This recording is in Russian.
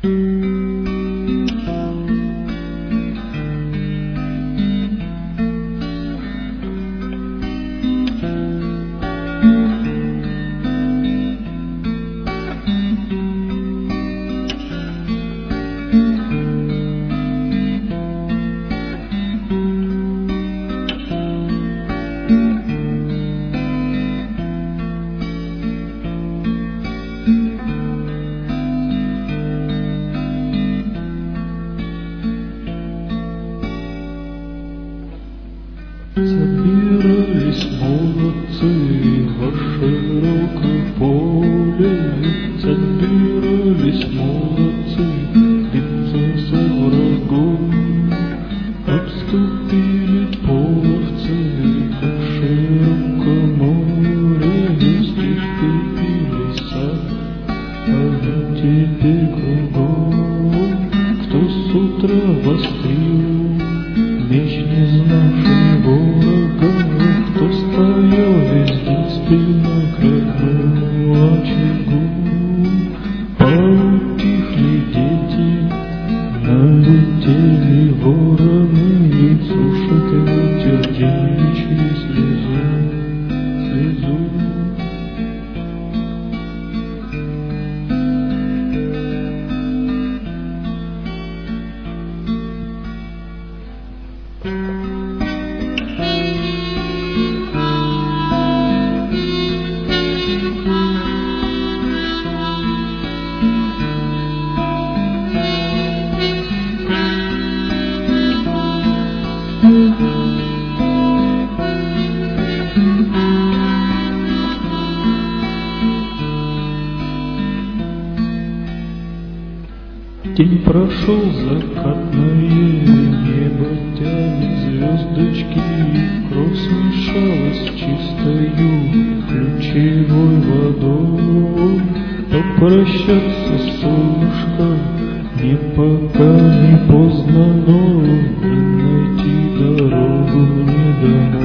Собирались молодцы во широкое поле, собирались молодцы биться со врагом. Обступили половцы, как в широком море, здесь пепелись, а теперь кругом. Кто с утра вострил меч, не знавший ворога, кто стоял весь день спиной к родному очагу. Поутихли дети, налетели вороны, и сушат ветер девичью слезу. День прошел, закатное небо тянет звездочки, кровь смешалась с чистою ключевой водой. Попрощаться, солнышко, не пока не поздно, но не найти дорогу мне домой.